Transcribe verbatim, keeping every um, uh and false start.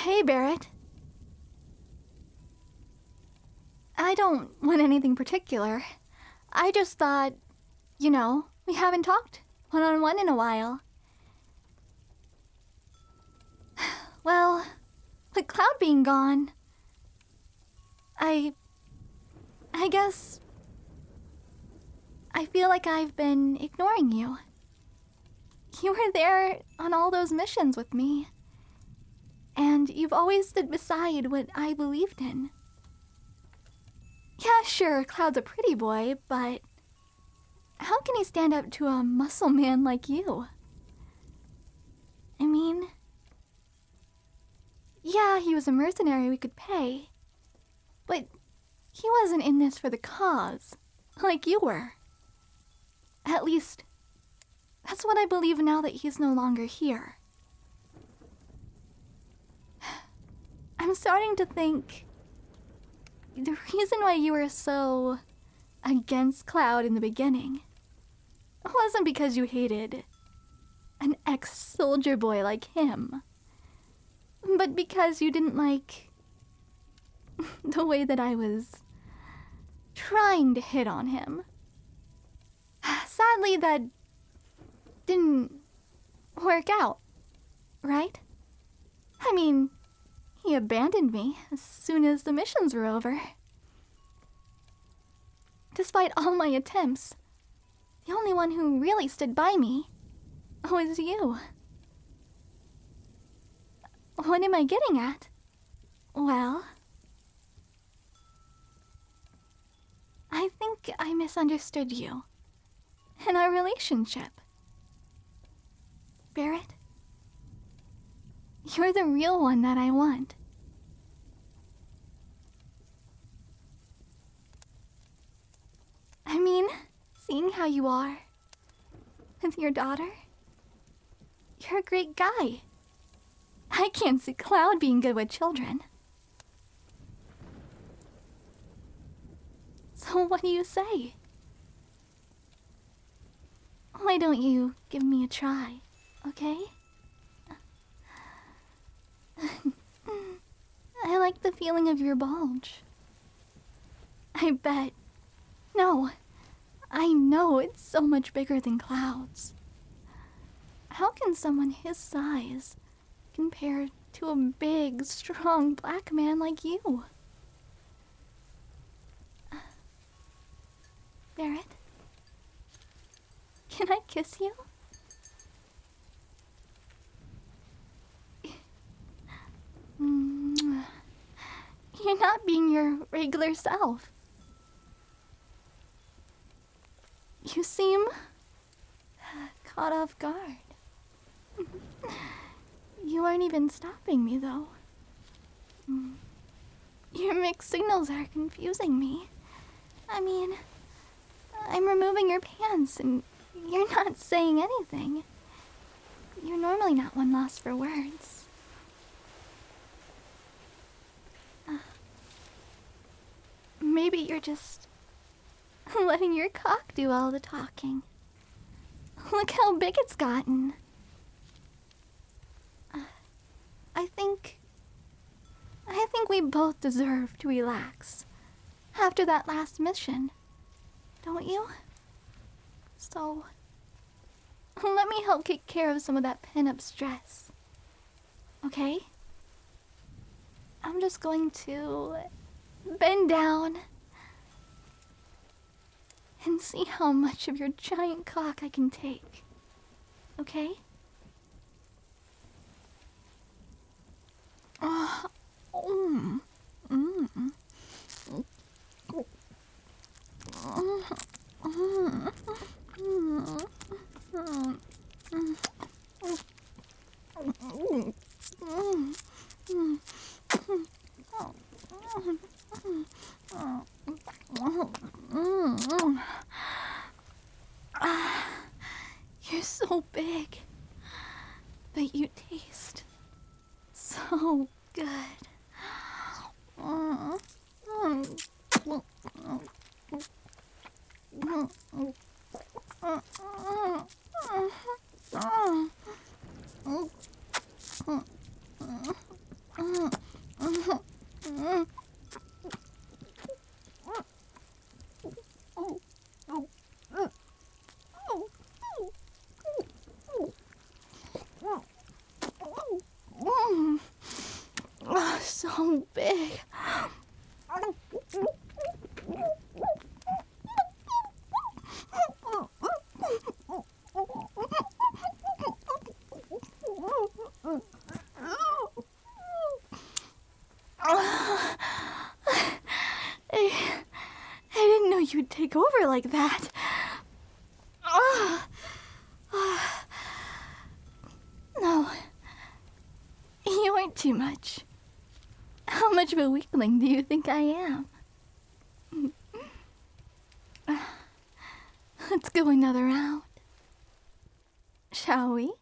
Hey, Barrett. I don't want anything particular. I just thought, you know, we haven't talked one-on-one in a while. Well, with Cloud being gone, I... I guess... I feel like I've been ignoring you. You were there on all those missions with me. And you've always stood beside what I believed in. Yeah, sure, Cloud's a pretty boy, but how can he stand up to a muscle man like you? I mean, yeah, he was a mercenary we could pay, but he wasn't in this for the cause, like you were. At least, that's what I believe now that he's no longer here. I'm starting to think the reason why you were so against Cloud in the beginning wasn't because you hated an ex-soldier boy like him, but because you didn't like the way that I was trying to hit on him. Sadly, that didn't work out, right? I mean, he abandoned me as soon as the missions were over. Despite all my attempts, the only one who really stood by me was you. What am I getting at? Well, I think I misunderstood you and our relationship. Barrett, you're the real one that I want. I mean, seeing how you are with your daughter, you're a great guy. I can't see Cloud being good with children. So what do you say? Why don't you give me a try, okay? I like the feeling of your bulge. I bet. No, I know it's so much bigger than Cloud's. How can someone his size compare to a big, strong black man like you? Barrett? Can I kiss you? You're not being your regular self. You seem caught off guard. You aren't even stopping me, though. Your mixed signals are confusing me. I mean, I'm removing your pants and you're not saying anything. You're normally not one lost for words. Uh, maybe you're just letting your cock do all the talking. Look how big it's gotten. Uh, I think... I think we both deserve to relax after that last mission. Don't you? So, let me help take care of some of that pent-up stress. Okay? I'm just going to bend down and see how much of your giant cock I can take. Okay? Uh, mm, mm, mm, You're so big, but you taste so good. so big. I, I didn't know you'd take over like that. No, you ain't too much. How much of a weakling do you think I am? Let's go another round. Shall we?